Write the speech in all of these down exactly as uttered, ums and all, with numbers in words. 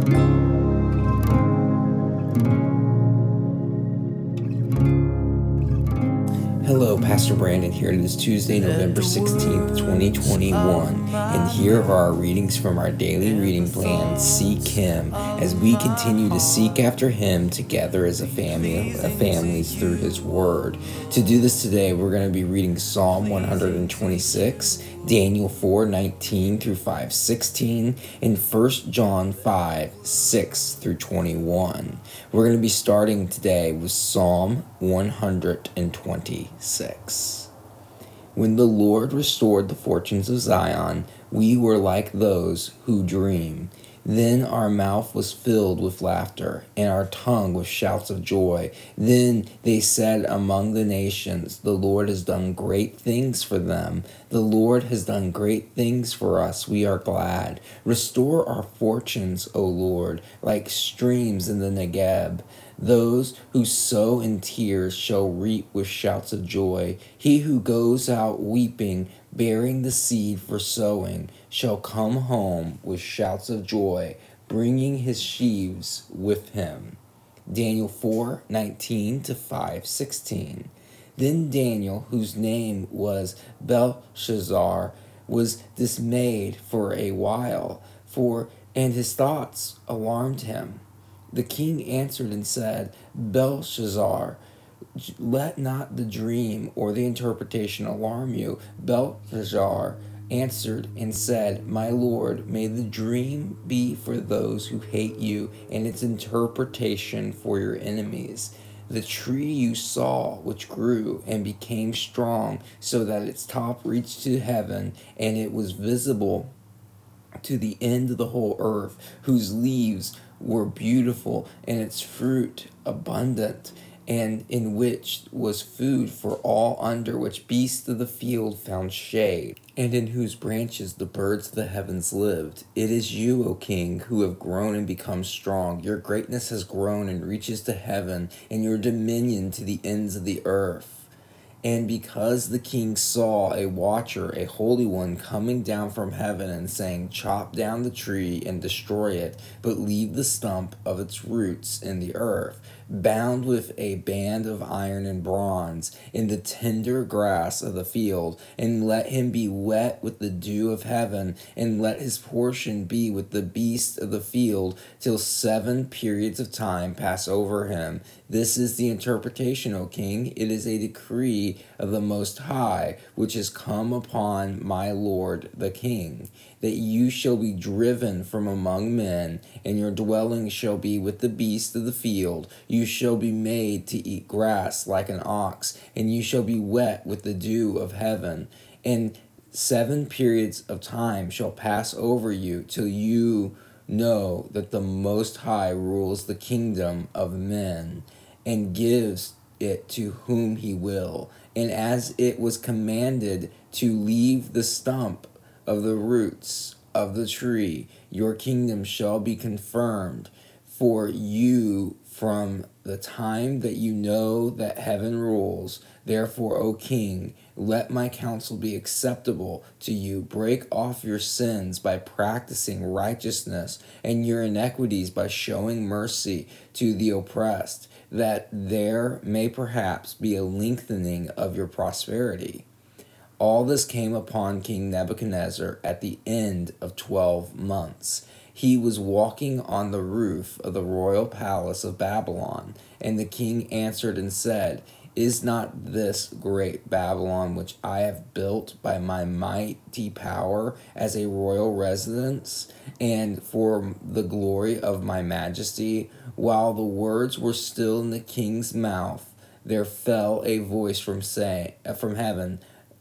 Hello, Pastor Brandon here. It is Tuesday, November sixteenth, twenty twenty-one, and here are our readings from our daily reading plan, Seek Him, as we continue to seek after Him together as a family, a family through His Word. To do this today, we're going to be reading Psalm one hundred twenty-six, Daniel four nineteen through five sixteen, and First John five six through twenty-one. We're going to be starting today with Psalm one hundred twenty-six. When the Lord restored the fortunes of Zion, we were like those who dream. Then our mouth was filled with laughter, and our tongue with shouts of joy. Then they said among the nations, the Lord has done great things for them. The Lord has done great things for us. We are glad. Restore our fortunes, O Lord, like streams in the Negeb. Those who sow in tears shall reap with shouts of joy. He who goes out weeping, bearing the seed for sowing, shall come home with shouts of joy, bringing his sheaves with him. Daniel four nineteen to five sixteen. Then Daniel, whose name was Belshazzar, was dismayed for a while, for and his thoughts alarmed him. The king answered and said, Belshazzar, let not the dream or the interpretation alarm you. Belshazzar answered and said, My lord, may the dream be for those who hate you, and its interpretation for your enemies. The tree you saw, which grew and became strong, so that its top reached to heaven, and it was visible to the end of the whole earth, whose leaves were beautiful and its fruit abundant, and in which was food for all, under which beasts of the field found shade, and in whose branches the birds of the heavens lived. It is you, O king, who have grown and become strong. Your greatness has grown and reaches to heaven, and your dominion to the ends of the earth. And because the king saw a watcher, a holy one, coming down from heaven and saying, Chop down the tree and destroy it, but leave the stump of its roots in the earth, bound with a band of iron and bronze, in the tender grass of the field, and let him be wet with the dew of heaven, and let his portion be with the beasts of the field, till seven periods of time pass over him. This is the interpretation, O king. It is a decree of the Most High, which has come upon my lord the king, that you shall be driven from among men, and your dwelling shall be with the beasts of the field. You shall be made to eat grass like an ox, and you shall be wet with the dew of heaven. And seven periods of time shall pass over you, till you know that the Most High rules the kingdom of men, and gives it to whom he will. And as it was commanded to leave the stump of the roots of the tree, your kingdom shall be confirmed for you from the time that you know that heaven rules. Therefore, O king, let my counsel be acceptable to you. Break off your sins by practicing righteousness, and your iniquities by showing mercy to the oppressed, that there may perhaps be a lengthening of your prosperity. All this came upon King Nebuchadnezzar at the end of twelve months. He was walking on the roof of the royal palace of Babylon, and the king answered and said, Is not this great Babylon, which I have built by my mighty power as a royal residence, and for the glory of my majesty? While the words were still in the king's mouth, there fell a voice from say, from heaven,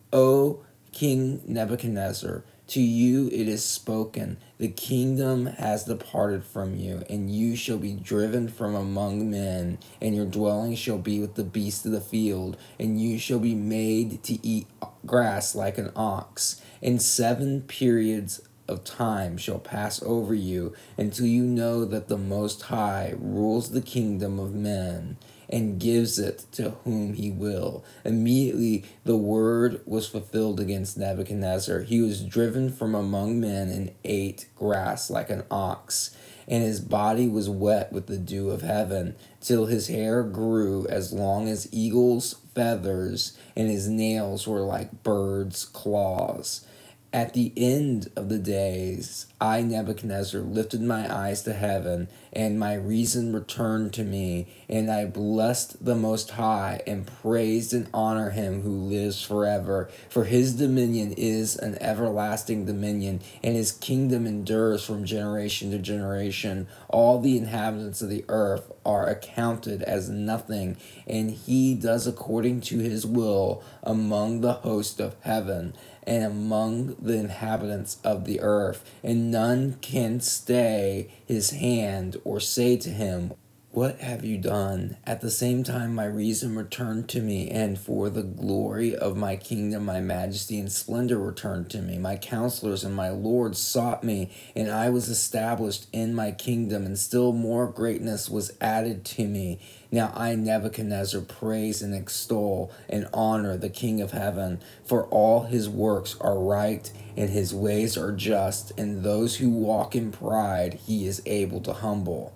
O King Nebuchadnezzar, to you it is spoken, the kingdom has departed from you, and you shall be driven from among men, and your dwelling shall be with the beasts of the field, and you shall be made to eat grass like an ox. And seven periods of time shall pass over you, until you know that the Most High rules the kingdom of men, and gives it to whom he will. Immediately the word was fulfilled against Nebuchadnezzar. He was driven from among men and ate grass like an ox. and his body was wet with the dew of heaven, till his hair grew as long as eagle's feathers, and his nails were like birds' claws. At the end of the days, I, Nebuchadnezzar, lifted my eyes to heaven, and my reason returned to me, and I blessed the Most High, and praised and honored him who lives forever. For his dominion is an everlasting dominion, and his kingdom endures from generation to generation. All the inhabitants of the earth are accounted as nothing, and he does according to his will among the host of heaven and among the inhabitants of the earth, and none can stay his hand or say to him, "What have you done?" At the same time my reason returned to me, and for the glory of my kingdom my majesty and splendor returned to me. My counselors and my lords sought me, and I was established in my kingdom, and still more greatness was added to me. Now I, Nebuchadnezzar, praise and extol and honor the King of heaven, for all his works are right, and his ways are just, and those who walk in pride he is able to humble.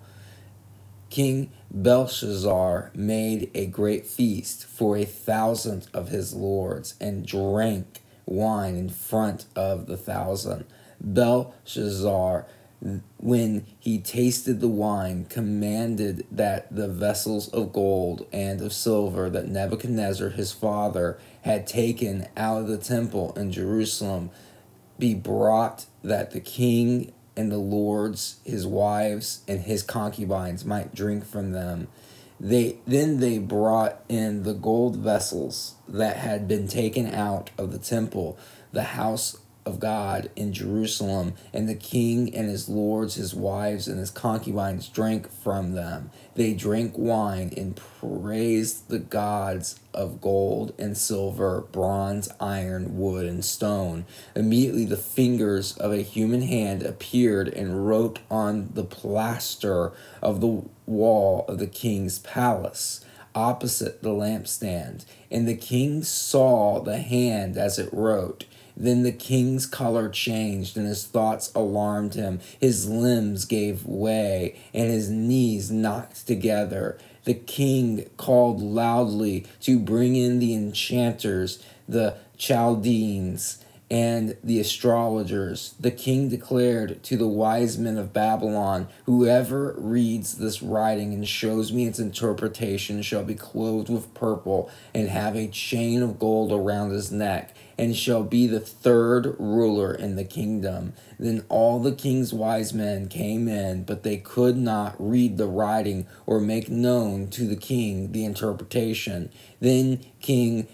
King Belshazzar made a great feast for a thousand of his lords, and drank wine in front of the thousand. Belshazzar, when he tasted the wine, commanded that the vessels of gold and of silver that Nebuchadnezzar his father had taken out of the temple in Jerusalem be brought, that the king and the lords, his wives, and his concubines might drink from them. They then they brought in the gold vessels that had been taken out of the temple, the house of God in Jerusalem, and the king and his lords, his wives, and his concubines drank from them. They drank wine and praised the gods of gold and silver, bronze, iron, wood, and stone. Immediately the fingers of a human hand appeared and wrote on the plaster of the wall of the king's palace, opposite the lampstand. And the king saw the hand as it wrote. Then the king's color changed, and his thoughts alarmed him. His limbs gave way, and his knees knocked together. The king called loudly to bring in the enchanters, the Chaldeans, and the astrologers. The king declared to the wise men of Babylon, "Whoever reads this writing and shows me its interpretation shall be clothed with purple and have a chain of gold around his neck, and shall be the third ruler in the kingdom." Then all the king's wise men came in, but they could not read the writing or make known to the king the interpretation. Then King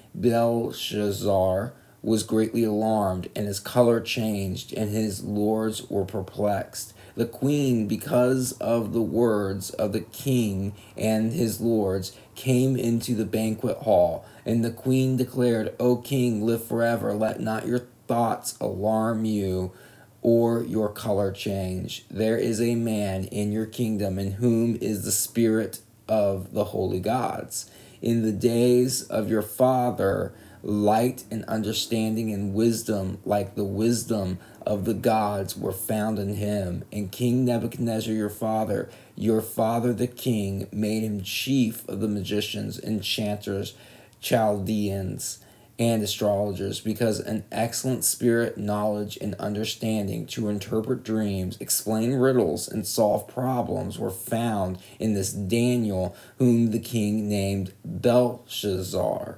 Belshazzar was greatly alarmed, and his color changed, and his lords were perplexed. The queen, because of the words of the king and his lords, came into the banquet hall, and the queen declared, "O king, live forever. Let not your thoughts alarm you, or your color change. There is a man in your kingdom in whom is the spirit of the holy gods. In the days of your father, light and understanding and wisdom, like the wisdom of the gods, were found in him. And King Nebuchadnezzar your father, your father the king, made him chief of the magicians, enchanters, Chaldeans, and astrologers, because an excellent spirit, knowledge, and understanding to interpret dreams, explain riddles, and solve problems were found in this Daniel, whom the king named Belshazzar.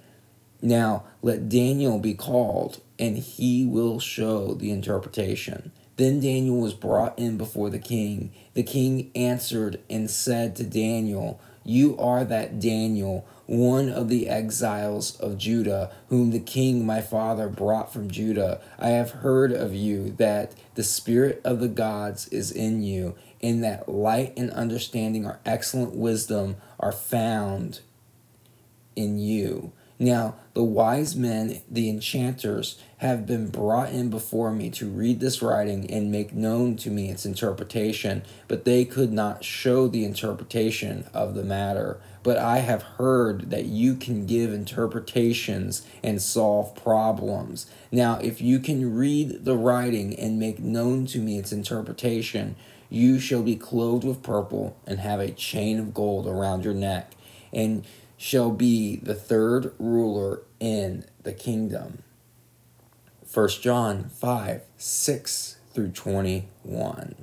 Now let Daniel be called, and he will show the interpretation." Then Daniel was brought in before the king. The king answered and said to Daniel, "You are that Daniel, one of the exiles of Judah, whom the king my father brought from Judah. I have heard of you that the spirit of the gods is in you, and that light and understanding or excellent wisdom are found in you. Now the wise men, the enchanters, have been brought in before me to read this writing and make known to me its interpretation, but they could not show the interpretation of the matter. But I have heard that you can give interpretations and solve problems. Now if you can read the writing and make known to me its interpretation, You shall be clothed with purple, and have a chain of gold around your neck, and shall be the third ruler in the kingdom. First John five, six through twenty-one.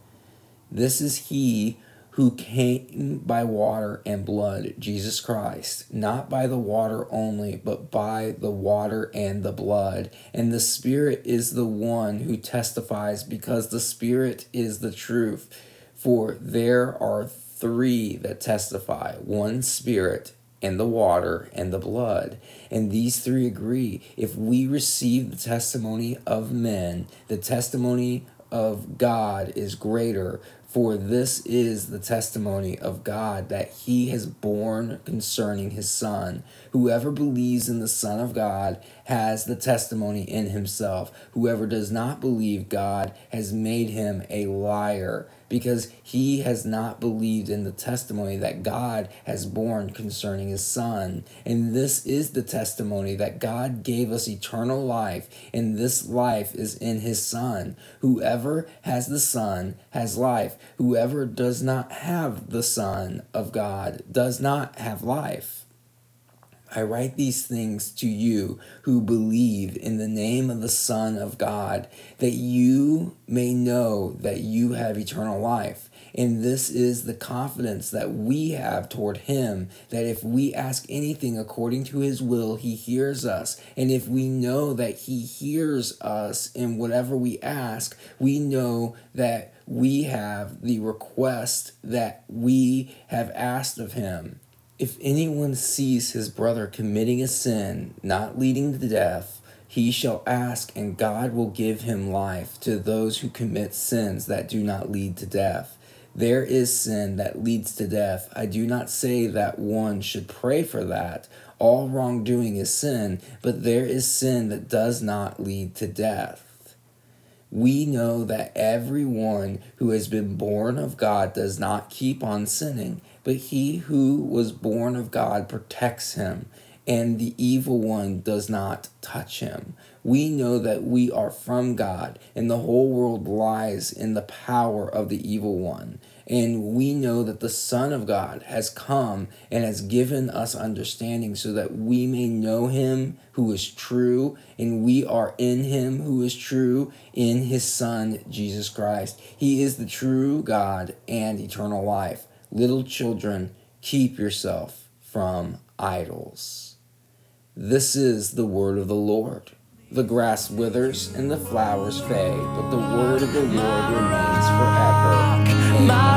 This is he who came by water and blood, Jesus Christ, not by the water only, but by the water and the blood. And the Spirit is the one who testifies, because the Spirit is the truth. For there are three that testify, one Spirit, and the water and the blood. And these three agree. If we receive the testimony of men, the testimony of God is greater. For this is the testimony of God, that he has borne concerning his Son. Whoever believes in the Son of God has the testimony in himself. Whoever does not believe God has made him a liar, because he has not believed in the testimony that God has borne concerning his Son. And this is the testimony, that God gave us eternal life, and this life is in his Son. Whoever has the Son has life. Whoever does not have the Son of God does not have life. I write these things to you who believe in the name of the Son of God, that you may know that you have eternal life. And this is the confidence that we have toward him, that if we ask anything according to his will, he hears us. And if we know that he hears us in whatever we ask, we know that we have the request that we have asked of him. If anyone sees his brother committing a sin not leading to death, he shall ask, and God will give him life. To those who commit sins that do not lead to death, there is sin that leads to death. I do not say that one should pray for that. All wrongdoing is sin, but there is sin that does not lead to death. We know that everyone who has been born of God does not keep on sinning, but he who was born of God protects him, and the evil one does not touch him. We know that we are from God, and the whole world lies in the power of the evil one. And we know that the Son of God has come and has given us understanding, so that we may know him who is true, and we are in him who is true, in his Son, Jesus Christ. He is the true God and eternal life. Little children, keep yourself from idols. This is the word of the Lord. The grass withers and the flowers fade, but the word of the Lord remains forever. Amen.